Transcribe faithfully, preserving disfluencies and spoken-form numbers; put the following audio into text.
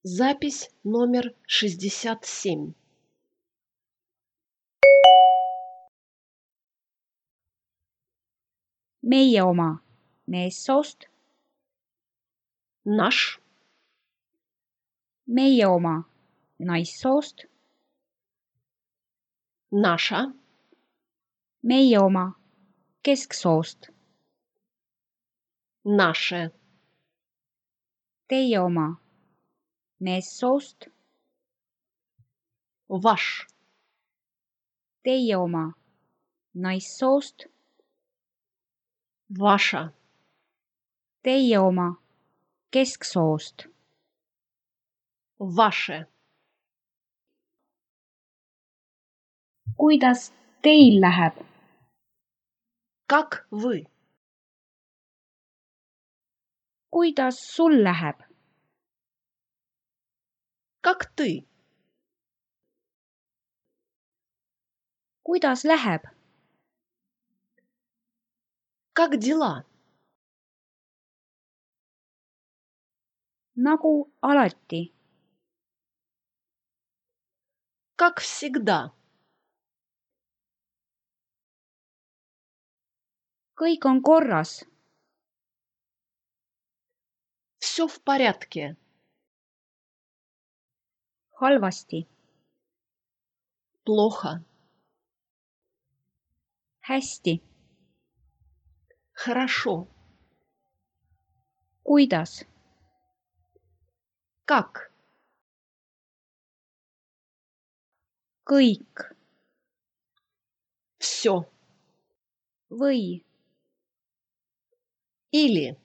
Запись номер шестьдесят семь. Meie oma meessoost, Наш, meie oma naissoost, наша, meie oma kesksoost, наше, teie oma meessoost, ваш, teie oma naissoost, ваша, teie oma kesksoost. ваше. Kuidas teil läheb? Как вы? Kuidas sul läheb? Как ты? Kuidas läheb? Как дела? Nagu alati. Как всегда. Kõik on korras. Все в порядке. Halvasti. Плохо. Hästi. Хорошо. Kuidas? Как? Kõik. Все. Või. Или.